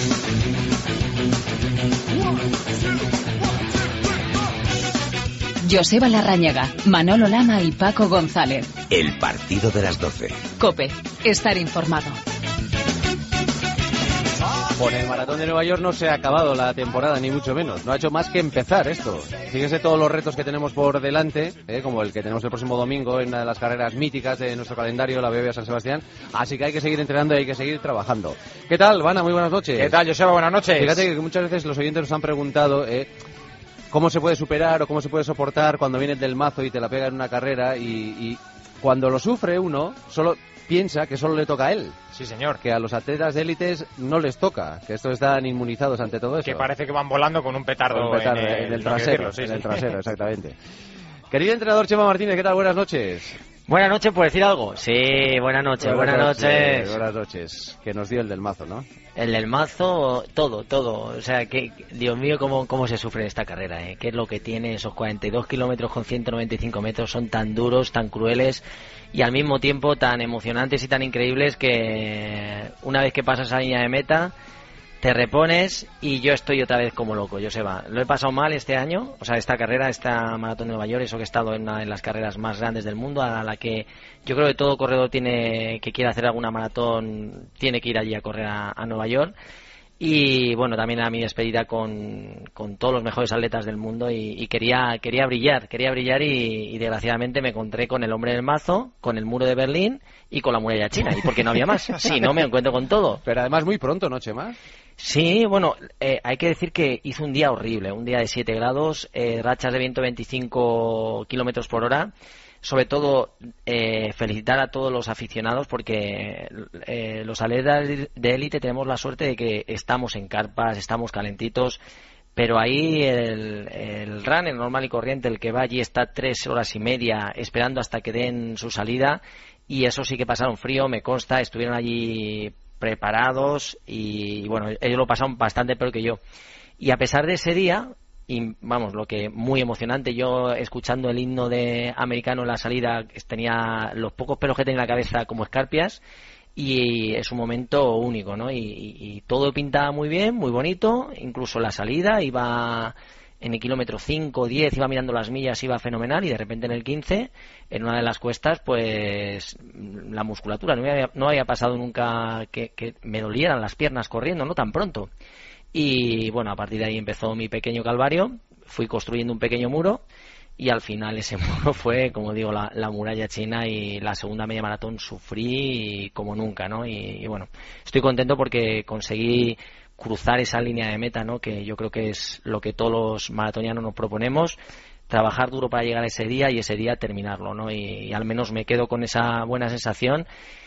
Joseba Larrañaga, Manolo Lama y Paco González. El partido de las 12. COPE. Estar informado. Con el Maratón de Nueva York no se ha acabado la temporada, ni mucho menos. No ha hecho más que empezar esto. Fíjense todos los retos que tenemos por delante, como el que tenemos el próximo domingo en una de las carreras míticas de nuestro calendario, la BBVA San Sebastián. Así que hay que seguir entrenando y hay que seguir trabajando. ¿Qué tal, Vana? Muy buenas noches. ¿Qué tal, Joseba? Buenas noches. Fíjate que muchas veces los oyentes nos han preguntado cómo se puede superar o cómo se puede soportar cuando vienes del mazo y te la pega en una carrera y cuando lo sufre uno, solo piensa que solo le toca a él. Sí, señor. Que a los atletas de élites no les toca, que estos están inmunizados ante todo eso. Que parece que van volando con un petardo, en el trasero. Sí, en el trasero, exactamente. Querido entrenador Chema Martínez, ¿qué tal? Buenas noches. Buenas noches, ¿puedo decir algo? Sí, buenas noches. Buenas noches. Que nos dio el del mazo, ¿no? El del mazo, todo. O sea, que Dios mío, cómo se sufre en esta carrera, ¿eh? ¿Qué es lo que tiene esos 42 kilómetros con 195 metros? Son tan duros, tan crueles y al mismo tiempo tan emocionantes y tan increíbles que una vez que pasas esa línea de meta te repones y yo estoy otra vez como loco, Joseba. Lo he pasado mal este año, o sea, esta carrera, esta Maratón de Nueva York, eso que he estado en una de las carreras más grandes del mundo, a la que yo creo que todo corredor que quiere hacer alguna maratón tiene que ir allí a correr a Nueva York. Y bueno, también a mi despedida con todos los mejores atletas del mundo y quería brillar y desgraciadamente me encontré con el hombre del mazo, con el muro de Berlín y con la muralla china, y porque no había más. Sí, no me encuentro con todo. Pero además muy pronto, ¿no, Chema? Sí, bueno, hay que decir que hizo un día horrible, un día de 7 grados, rachas de viento 25 kilómetros por hora. Sobre todo, felicitar a todos los aficionados porque los atletas de élite tenemos la suerte de que estamos en carpas, estamos calentitos, pero ahí el runner normal y corriente, el que va allí está 3 horas y media esperando hasta que den su salida, y eso sí que pasaron frío, me consta, estuvieron allí preparados y bueno, ellos lo pasaron bastante peor que yo. Y a pesar de ese día, y vamos, lo que muy emocionante, yo escuchando el himno de americano en la salida tenía los pocos pelos que tenía en la cabeza como escarpias, y es un momento único, ¿no? Y todo pintaba muy bien, muy bonito, incluso la salida iba en el kilómetro 5, 10, iba mirando las millas, iba fenomenal, y de repente en el 15, en una de las cuestas, pues la musculatura, no había pasado nunca que me dolieran las piernas corriendo, no tan pronto. Y bueno, a partir de ahí empezó mi pequeño calvario, fui construyendo un pequeño muro y al final ese muro fue, como digo, la muralla china, y la segunda media maratón sufrí como nunca, ¿no? Y bueno, estoy contento porque conseguí cruzar esa línea de meta, ¿no? Que yo creo que es lo que todos los maratonianos nos proponemos, trabajar duro para llegar a ese día y ese día terminarlo, ¿no? Y al menos me quedo con esa buena sensación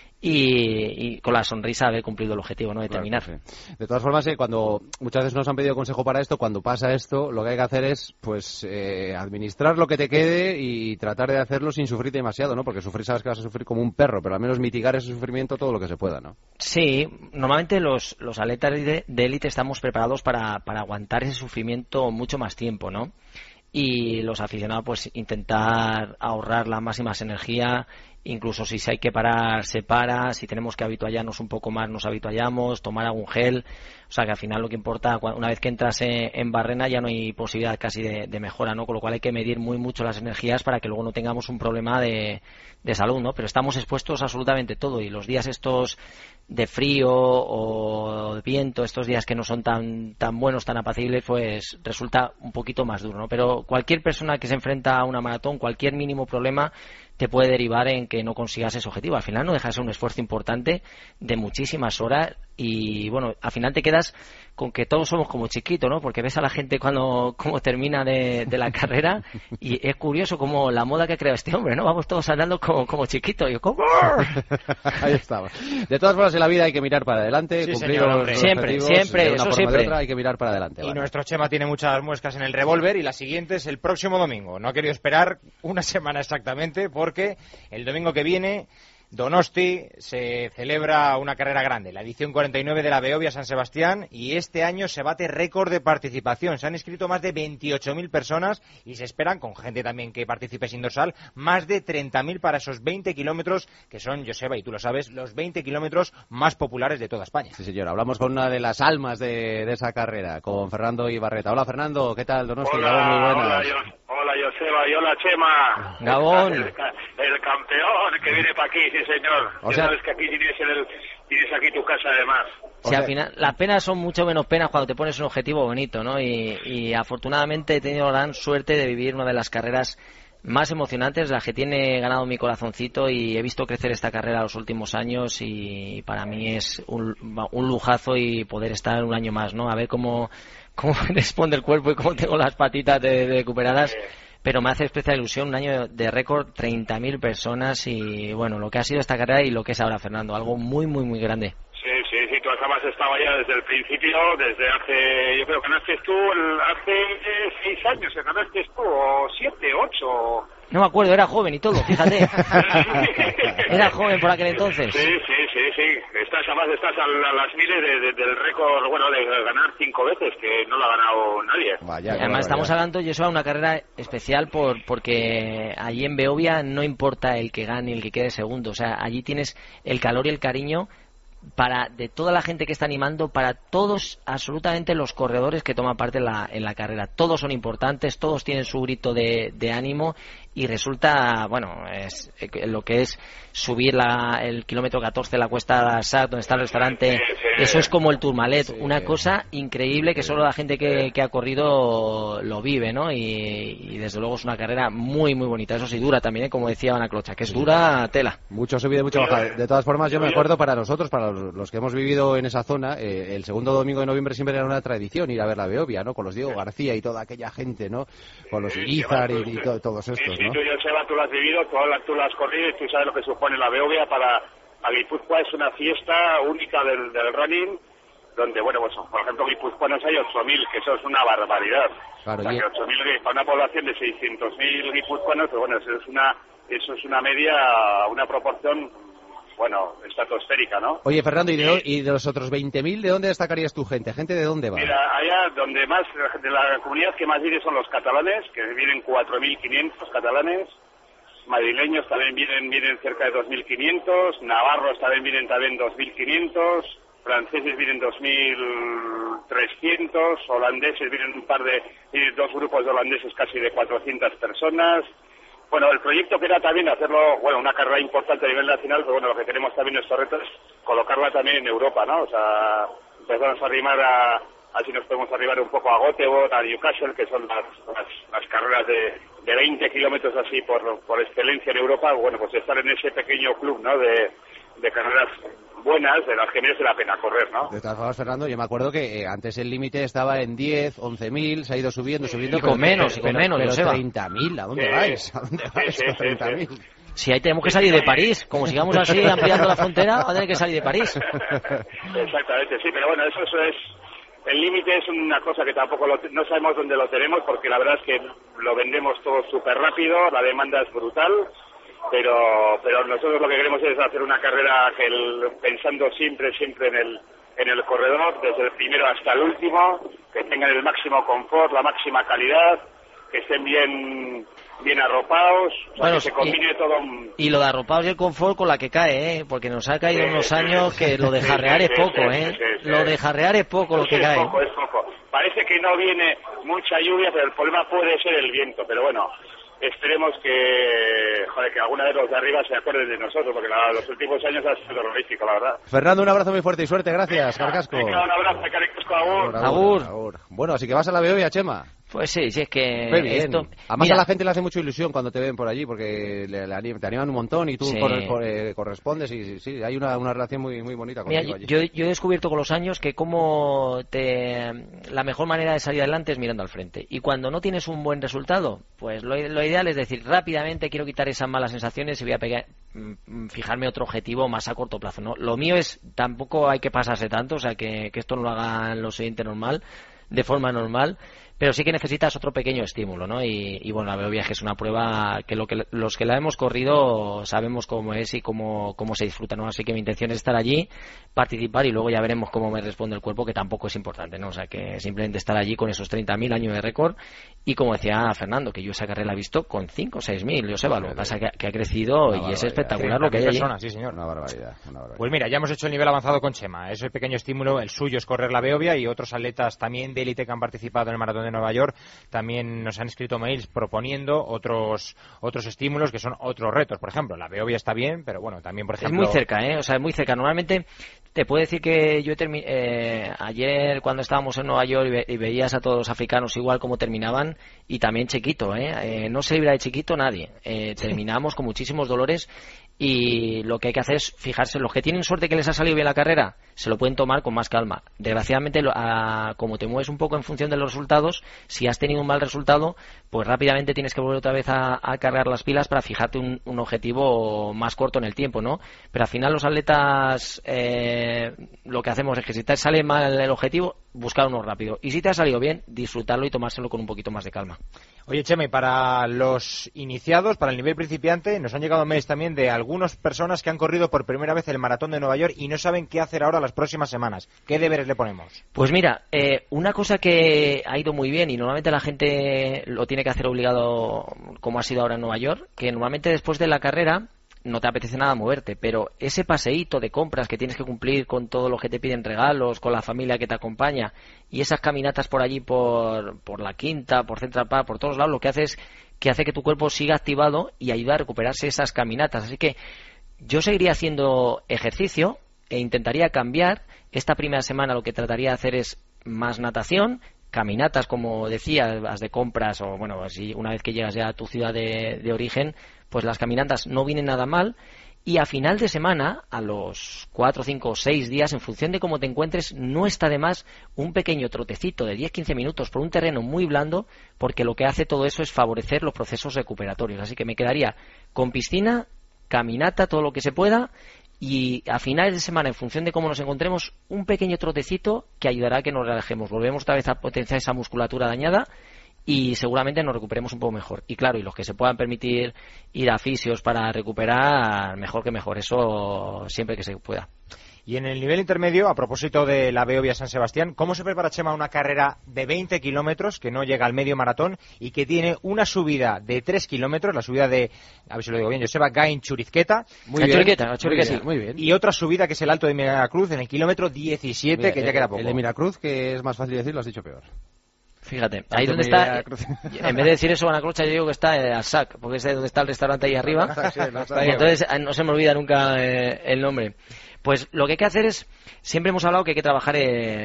y con la sonrisa de haber cumplido el objetivo, ¿no? De terminar. Claro, sí. De todas formas, cuando muchas veces nos han pedido consejo para esto, cuando pasa esto, lo que hay que hacer es pues administrar lo que te quede y tratar de hacerlo sin sufrir demasiado, ¿no? Porque sufrir, sabes que vas a sufrir como un perro, pero al menos mitigar ese sufrimiento todo lo que se pueda, ¿no? Sí, normalmente los atletas de élite estamos preparados para aguantar ese sufrimiento mucho más tiempo, ¿no? Y los aficionados pues intentar ahorrar la máxima energía, incluso si hay que parar, se para, si tenemos que habituallarnos un poco más, nos habituallamos, tomar algún gel, o sea que al final lo que importa, una vez que entras en barrena ya no hay posibilidad casi de mejora, ¿no? Con lo cual hay que medir muy mucho las energías para que luego no tengamos un problema de salud, ¿no? Pero estamos expuestos a absolutamente todo, y los días estos de frío o de viento, estos días que no son tan buenos, tan apacibles, pues resulta un poquito más duro, ¿no? Pero cualquier persona que se enfrenta a una maratón, cualquier mínimo problema te puede derivar en que no consigas ese objetivo. Al final no deja de ser un esfuerzo importante de muchísimas horas y bueno, al final te quedas con que todos somos como chiquitos, ¿no? Porque ves a la gente cómo termina de la carrera y es curioso como la moda que ha creado este hombre, ¿no? Vamos todos andando como chiquitos. Y yo, ¿cómo? Ahí estamos. De todas formas, en la vida hay que mirar para adelante, sí, cumplir señor, los siempre, de una eso forma siempre. de otra, hay que mirar para adelante. Y vale. nuestro Chema tiene muchas muescas en el revólver, y la siguiente es el próximo domingo. No ha querido esperar una semana exactamente, porque el domingo que viene Donosti se celebra una carrera grande, la edición 49 de la Behobia San Sebastián, y este año se bate récord de participación. Se han inscrito más de 28.000 personas y se esperan, con gente también que participe sin dorsal, más de 30.000 para esos 20 kilómetros que son, Joseba, y tú lo sabes, los 20 kilómetros más populares de toda España. Sí, señor. Hablamos con una de las almas de esa carrera, con Fernando Ibarreta. Hola, Fernando. ¿Qué tal, Donosti? Hola, muy buenas. hola, Joseba, y hola, Chema. Gabón. El campeón que viene para aquí, sí, señor. O sea, sabes que aquí tienes aquí tu casa, además. Sí, al final, las penas son mucho menos penas cuando te pones un objetivo bonito, ¿no? Y afortunadamente he tenido la gran suerte de vivir una de las carreras más emocionantes, las que tiene ganado mi corazoncito, y he visto crecer esta carrera los últimos años, y para mí es un lujazo y poder estar un año más, ¿no? A ver cómo responde el cuerpo y cómo tengo las patitas de recuperadas. Pero me hace especial ilusión, un año de récord, 30.000 personas, y bueno, lo que ha sido esta carrera y lo que es ahora, Fernando, algo muy, muy, muy grande. Sí, tú has estado ya desde el principio, desde hace, yo creo que ganaste tú hace 6 años, ganaste tú, o 7, 8... No me acuerdo, era joven y todo, fíjate. Era joven por aquel entonces. Sí. Estás a las miles del récord, bueno, de ganar 5 veces, que no lo ha ganado nadie. Vaya, además estamos hablando, yo soy una carrera especial porque allí en Behobia no importa el que gane y el que quede segundo. O sea, allí tienes el calor y el cariño de toda la gente que está animando, para todos, absolutamente, los corredores que toman parte en la carrera. Todos son importantes, todos tienen su grito de ánimo, y resulta, bueno, es lo que es subir el kilómetro 14, la cuesta Sac, donde está el restaurante, eso es como el Tourmalet, una cosa increíble que solo la gente que ha corrido lo vive, ¿no? Y desde luego es una carrera muy, muy bonita. Eso sí, dura también, como decía Ana Clocha, que es dura tela. Mucho subido y mucho bajada. De todas formas, yo me acuerdo, para nosotros, para los que hemos vivido en esa zona, el segundo domingo de noviembre siempre era una tradición ir a ver la Behobia, ¿no? Con los Diego García y toda aquella gente, ¿no? Con los Irizar y todos estos, ¿no? Sí, tú lo has vivido, tú lo has corrido, y tú sabes lo que supone la Behobia para Guipúzcoa. Es una fiesta única del running, donde, bueno, pues por ejemplo, guipuzcoanos hay 8.000, que eso es una barbaridad. Claro, o sea, que 8.000 para una población de 600.000 guipuzcoanos, pues bueno, eso es una media, una proporción, bueno, estratosférica, ¿no? Oye, Fernando, ¿y de los otros 20.000, de dónde destacarías tu gente? ¿Gente de dónde va? Mira, allá donde más, de la comunidad que más viene son los catalanes, que vienen 4.500 catalanes. Madrileños también vienen cerca de 2.500, navarros también vienen 2.500, franceses vienen 2.300, holandeses vienen dos grupos de holandeses casi de 400 personas. Bueno, el proyecto que era también hacerlo, bueno, una carrera importante a nivel nacional, pero bueno, lo que tenemos también nuestro reto es colocarla también en Europa, ¿no? O sea, empezamos a arrimar así nos podemos arribar un poco a Göteborg, a Newcastle, que son las carreras de 20 kilómetros así por excelencia en Europa. Bueno, pues estar en ese pequeño club, ¿no? De carreras buenas, de las que merece la pena correr, ¿no? De todas formas, Fernando, yo me acuerdo que antes el límite estaba en 10, 11.000, se ha ido subiendo, y con menos, pero Joseba. 30.000, ¿a dónde vais? ¿A dónde vais con 30.000? Si ahí tenemos que salir de París, como sigamos así ampliando la frontera, va a tener que salir de París. Exactamente, sí, pero bueno, eso es... El límite es una cosa que tampoco no sabemos dónde lo tenemos, porque la verdad es que lo vendemos todo súper rápido, la demanda es brutal, pero nosotros lo que queremos es hacer una carrera pensando siempre en el corredor, desde el primero hasta el último, que tengan el máximo confort, la máxima calidad, que estén bien arropados, o sea, bueno, que se combine todo. Y lo de arropados y el confort con la que cae, porque nos ha caído unos años que lo de jarrear es poco, lo de jarrear es poco lo que cae. Es poco. Parece que no viene mucha lluvia, pero el problema puede ser el viento, pero bueno, esperemos que alguna de los de arriba se acuerden de nosotros, porque los últimos años ha sido terrorífico, la verdad. Fernando, un abrazo muy fuerte y suerte, gracias, Carcasco. Un abrazo, Carcasco, agur. Bueno, así que vas a la Behobia, Chema. Pues sí, es que esto... Además, a la gente le hace mucha ilusión cuando te ven por allí, porque te animan un montón y tú correspondes, y sí, hay una relación muy, muy bonita contigo allí. Yo he descubierto con los años que la mejor manera de salir adelante es mirando al frente, y cuando no tienes un buen resultado, pues lo ideal es decir, rápidamente quiero quitar esas malas sensaciones y voy a fijarme otro objetivo más a corto plazo, ¿no? Lo mío es, tampoco hay que pasarse tanto, o sea, que esto no lo hagan los oyentes de forma normal, pero sí que necesitas otro pequeño estímulo, ¿no? Y bueno, la Beovia es una prueba que los que la hemos corrido sabemos cómo es y cómo se disfruta, ¿no? Así que mi intención es estar allí, participar y luego ya veremos cómo me responde el cuerpo, que tampoco es importante, ¿no? O sea, que simplemente estar allí con esos 30.000 años de récord y como decía Fernando, que yo esa carrera la he visto con 5 o 6.000, Joseba, lo que pasa es que ha crecido y es espectacular lo que hay allí. Sí, señor. Una barbaridad. Pues mira, ya hemos hecho el nivel avanzado con Chema, ese pequeño estímulo, el suyo es correr la Beovia y otros atletas también de élite que han participado en el Maratón de Nueva York también nos han escrito mails proponiendo otros estímulos que son otros retos. Por ejemplo, la Beovia está bien, pero bueno, también por ejemplo... Es muy cerca, o sea, es muy cerca. Normalmente te puedo decir que yo ayer cuando estábamos en Nueva York y veías a todos los africanos igual como terminaban, y también chiquito, no se libra de chiquito nadie. Terminamos con muchísimos dolores. Y lo que hay que hacer es fijarse, los que tienen suerte que les ha salido bien la carrera, se lo pueden tomar con más calma. Desgraciadamente, como te mueves un poco en función de los resultados, si has tenido un mal resultado, pues rápidamente tienes que volver otra vez a cargar las pilas para fijarte un objetivo más corto en el tiempo, ¿no? Pero al final los atletas lo que hacemos es que si te sale mal el objetivo, buscar uno rápido. Y si te ha salido bien, disfrutarlo y tomárselo con un poquito más de calma. Oye, Chema, y para los iniciados, para el nivel principiante, nos han llegado mails también de algunas personas que han corrido por primera vez el Maratón de Nueva York y no saben qué hacer ahora las próximas semanas. ¿Qué deberes le ponemos? Pues mira, una cosa que ha ido muy bien y normalmente la gente lo tiene que hacer obligado, como ha sido ahora en Nueva York, que normalmente después de la carrera no te apetece nada moverte, pero ese paseíto de compras que tienes que cumplir con todo lo que te piden regalos, con la familia que te acompaña y esas caminatas por allí, por la Quinta, por Central Park, por todos lados, lo que hace es que hace que tu cuerpo siga activado y ayuda a recuperarse esas caminatas. Así que yo seguiría haciendo ejercicio e intentaría cambiar. Esta primera semana lo que trataría de hacer es más natación, caminatas, como decía, las de compras, o bueno, si una vez que llegas ya a tu ciudad de origen, pues las caminatas no vienen nada mal. Y a final de semana, a los 4, 5 o 6 días, en función de cómo te encuentres, no está de más un pequeño trotecito de 10-15 minutos por un terreno muy blando, porque lo que hace todo eso es favorecer los procesos recuperatorios. Así que me quedaría con piscina, caminata, todo lo que se pueda, y a finales de semana, en función de cómo nos encontremos, un pequeño trotecito que ayudará a que nos relajemos. Volvemos otra vez a potenciar esa musculatura dañada y seguramente nos recuperemos un poco mejor. Y claro, y los que se puedan permitir ir a fisios para recuperar, mejor que mejor. Eso siempre que se pueda. Y en el nivel intermedio, a propósito de la Beovia San Sebastián, ¿cómo se prepara, Chema, una carrera de 20 kilómetros que no llega al medio maratón y que tiene una subida de 3 kilómetros, la subida de, a ver si lo digo bien, Joseba Gain Churiqueta, muy bien, y otra subida que es el Alto de Miracruz en el kilómetro 17, Mira, que ya queda poco. El de Miracruz, que es más fácil decir, lo has dicho peor. Fíjate, ahí donde está, en vez de decir eso, Anacrocha, yo digo que está al SAC, porque es donde está el restaurante ahí arriba, y entonces no se me olvida nunca el nombre. Pues lo que hay que hacer es, siempre hemos hablado que hay que trabajar,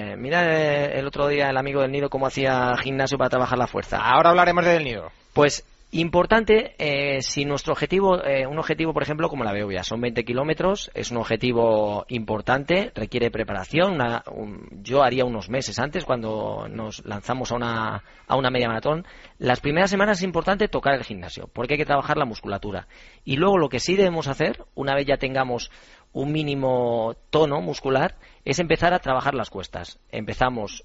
mira el otro día el amigo del Nido cómo hacía gimnasio para trabajar la fuerza. Ahora hablaremos del Nido. Pues importante, si nuestro objetivo, un objetivo por ejemplo como la Beovia, son 20 kilómetros, es un objetivo importante, requiere preparación, yo haría unos meses antes cuando nos lanzamos a una media maratón. Las primeras semanas es importante tocar el gimnasio, porque hay que trabajar la musculatura. Y luego lo que sí debemos hacer, una vez ya tengamos un mínimo tono muscular, es empezar a trabajar las cuestas. Empezamos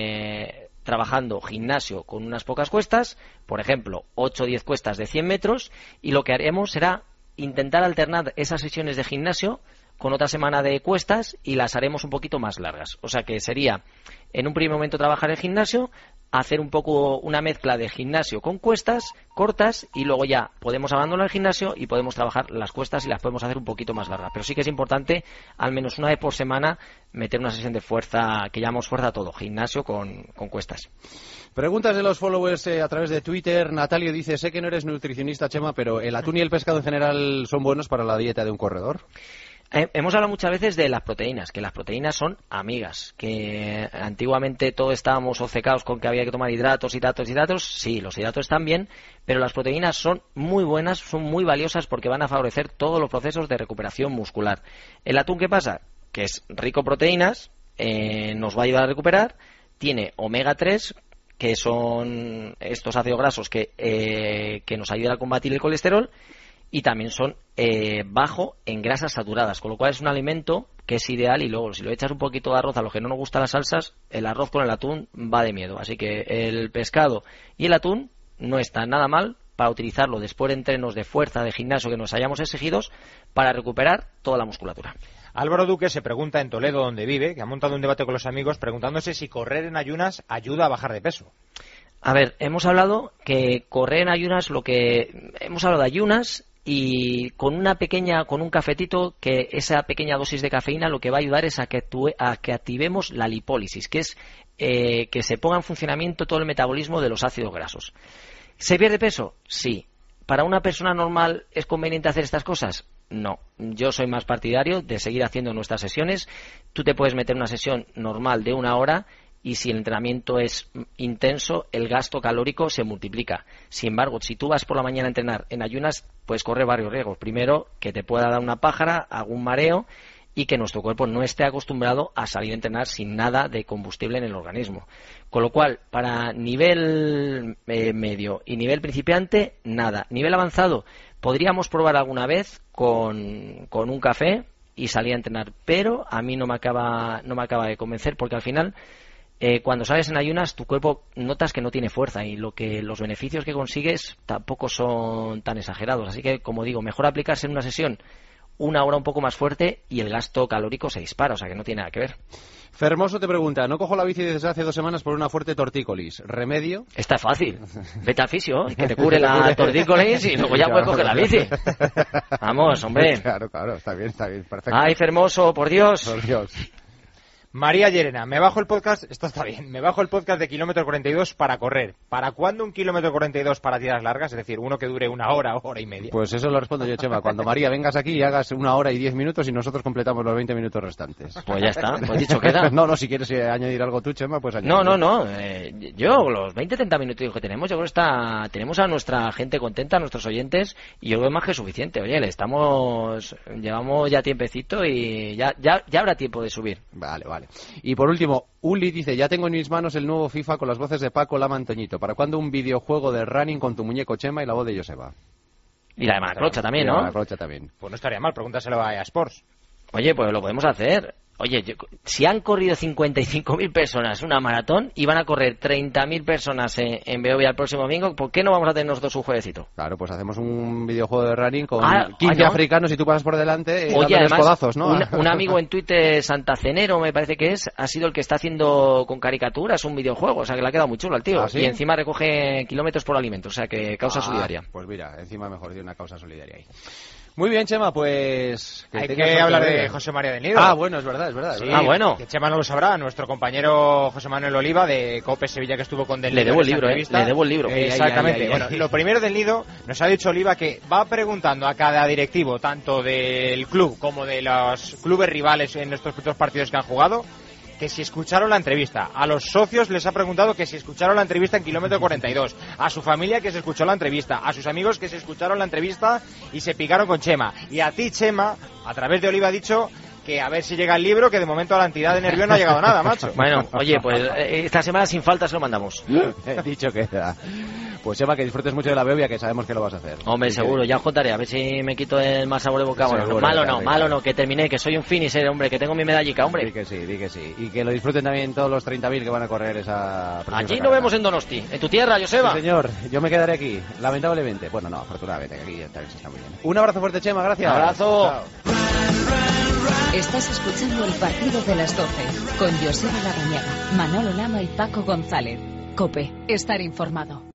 trabajando gimnasio con unas pocas cuestas, por ejemplo 8 o 10 cuestas de 100 metros, y lo que haremos será intentar alternar esas sesiones de gimnasio con otra semana de cuestas y las haremos un poquito más largas. O sea que sería en un primer momento trabajar el gimnasio, hacer un poco una mezcla de gimnasio con cuestas cortas y luego ya podemos abandonar el gimnasio y podemos trabajar las cuestas y las podemos hacer un poquito más largas. Pero sí que es importante al menos una vez por semana meter una sesión de fuerza, que llamamos fuerza a todo, gimnasio con cuestas. Preguntas de los followers a través de Twitter. Natalio dice, sé que no eres nutricionista, Chema, pero ¿el atún y el pescado en general son buenos para la dieta de un corredor? Hemos hablado muchas veces de las proteínas, que las proteínas son amigas, que antiguamente todos estábamos obcecados con que había que tomar hidratos, sí, los hidratos están bien, pero las proteínas son muy buenas, son muy valiosas porque van a favorecer todos los procesos de recuperación muscular. ¿El atún qué pasa? Que es rico en proteínas, nos va a ayudar a recuperar, tiene omega 3, que son estos ácidos grasos que nos ayudan a combatir el colesterol, y también son bajo en grasas saturadas, con lo cual es un alimento que es ideal, y luego si lo echas un poquito de arroz a los que no nos gustan las salsas, el arroz con el atún va de miedo. Así que el pescado y el atún no está nada mal para utilizarlo después de entrenos de fuerza, de gimnasio que nos hayamos exigidos, para recuperar toda la musculatura. Álvaro Duque se pregunta en Toledo, donde vive, que ha montado un debate con los amigos preguntándose si correr en ayunas ayuda a bajar de peso. A ver, hemos hablado que correr en ayunas, hemos hablado de ayunas, y con un cafetito, que esa pequeña dosis de cafeína lo que va a ayudar es a que activemos la lipólisis, que es que se ponga en funcionamiento todo el metabolismo de los ácidos grasos. ¿Se pierde peso? Sí. ¿Para una persona normal es conveniente hacer estas cosas? No. Yo soy más partidario de seguir haciendo nuestras sesiones. Tú te puedes meter una sesión normal de 1 hora, y si el entrenamiento es intenso, el gasto calórico se multiplica. Sin embargo, si tú vas por la mañana a entrenar en ayunas, puedes correr varios riesgos. Primero, que te pueda dar una pájara, algún mareo, y que nuestro cuerpo no esté acostumbrado a salir a entrenar sin nada de combustible en el organismo. Con lo cual, para nivel medio y nivel principiante, nada. Nivel avanzado, podríamos probar alguna vez con un café y salir a entrenar, pero a mí no me acaba de convencer, porque al final, cuando sales en ayunas, tu cuerpo notas que no tiene fuerza, y los beneficios que consigues tampoco son tan exagerados. Así que, como digo, mejor aplicarse en una sesión 1 hora un poco más fuerte, y el gasto calórico se dispara, o sea que no tiene nada que ver. Fermoso te pregunta, no cojo la bici desde hace 2 semanas por una fuerte tortícolis. ¿Remedio? Está fácil. Vete al fisio, que te cure la tortícolis y luego ya puedes coger la bici. Vamos, hombre. Claro, está bien, perfecto. Ay, Fermoso, por Dios. Por Dios. María Llerena, me bajo el podcast de kilómetro 42 para correr. ¿Para cuándo un kilómetro 42 para tiras largas? Es decir, uno que dure 1 hora, hora y media. Pues eso lo respondo yo, Chema. Cuando María vengas aquí y hagas 1 hora y 10 minutos y nosotros completamos los 20 minutos restantes. Pues ya está, pues dicho queda. No, si quieres añadir algo tú, Chema, pues añadir. No. Yo, los 20-30 minutos que tenemos, yo creo que tenemos a nuestra gente contenta, a nuestros oyentes, y yo creo que es más que suficiente. Oye, llevamos ya tiempecito y ya habrá tiempo de subir. Vale. Y por último, Uli dice, ya tengo en mis manos el nuevo FIFA con las voces de Paco, Lama, Antoñito. ¿Para cuándo un videojuego de running con tu muñeco Chema y la voz de Joseba? Y la de Macrocha también, ¿no? La de Macrocha también. Pues no estaría mal, pregúntaselo a EA Sports. Oye, pues lo podemos hacer. Oye, si han corrido 55.000 personas una maratón y van a correr 30.000 personas en Beovia el próximo domingo, ¿por qué no vamos a tener nosotros un jueguecito? Claro, pues hacemos un videojuego de running con 15 africanos y tú pasas por delante y oye, además, codazos, ¿no? Un amigo en Twitter, Santacenero, me parece que ha sido el que está haciendo con caricaturas un videojuego, o sea que le ha quedado muy chulo al tío. ¿Ah, sí? Y encima recoge kilómetros por alimento, o sea que causa solidaria. Pues mira, encima mejor de una causa solidaria ahí. Muy bien, Chema, pues... Hay que hablar de José María del Nido. Ah, bueno, es verdad. Sí, bueno. Que Chema no lo sabrá, nuestro compañero José Manuel Oliva de COPE Sevilla, que estuvo con Del Nido. Le debo el libro. Exactamente. Bueno, lo primero del Nido, nos ha dicho Oliva que va preguntando a cada directivo, tanto del club como de los clubes rivales en estos primeros partidos que han jugado, que si escucharon la entrevista. A los socios les ha preguntado que si escucharon la entrevista en kilómetro 42. A su familia que se escuchó la entrevista. A sus amigos que se escucharon la entrevista y se picaron con Chema. Y a ti, Chema, a través de Oliva ha dicho que a ver si llega el libro, que de momento a la entidad de Nervión no ha llegado nada, macho. Bueno, oye, pues esta semana sin falta se lo mandamos. Dicho queda. Pues Chema, que disfrutes mucho de la Beovia, que sabemos que lo vas a hacer. Hombre, seguro, ya os contaré, a ver si me quito el mal sabor de boca. Bueno, malo no, que terminé, que soy un finisher, hombre, que tengo mi medallica, hombre. Di que sí. Y que lo disfruten también todos los 30.000 que van a correr esa... Allí nos vemos en Donosti, en tu tierra, Joseba. Sí, señor, yo me quedaré aquí, lamentablemente. Bueno, no, afortunadamente, que aquí ya está muy bien. Un abrazo fuerte, Chema, gracias. Un abrazo. Chao. Estás escuchando el partido de las 12 con Joseba Larrañaga, Manolo Lama y Paco González. COPE, estar informado.